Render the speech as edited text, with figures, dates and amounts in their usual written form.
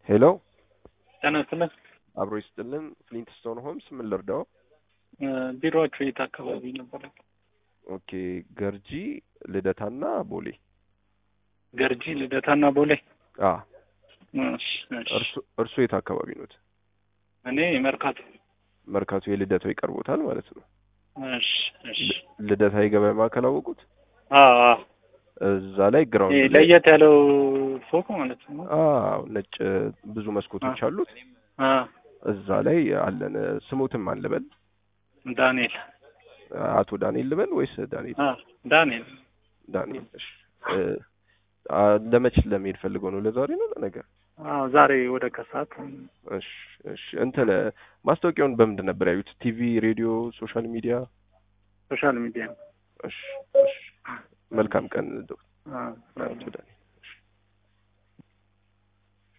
ሄሎ ተነስተን አብሮ ይስጥልን ፍሊንትስቶን ሆምስ ምን ልርዳው? ቢሮአችሁ የት አካባቢ ነበር? ኦኬ ገርጂ ልደታና ቦሌ። ገርጂ ልደታና ቦሌ። እርሱ የት አካባቢ ኖት? እኔ መርካቶ የልደታው ይቀርቦታል ማለት ነው። እሺ ልደታ የገበያ ማዕከል አወቁት? እዛ ላይ ግራውንድ ለየት ያለው ፎቅ ማለት ነው። ነጭ ብዙ መስኮቶች አሉት። እዛ ላይ አለን። ስሙትም አንልበል? ዳንኤል። አቶ ዳንኤል ልበል ወይስ ዳንኤል? ዳንኤል። እሺ ለመች ለመሄድ ፈልገው ነው? ለዛሬ ነው ለነገ? ዛሬ ወደ ከሰዓት። እሺ እንትን ማስታወቂያውን በምንድን ነበር ያዩት? ቲቪ፣ ሬዲዮ፣ ሶሻል ሚዲያ? ሶሻል ሚዲያ። እሺ መልካም ቀን ዶክተር።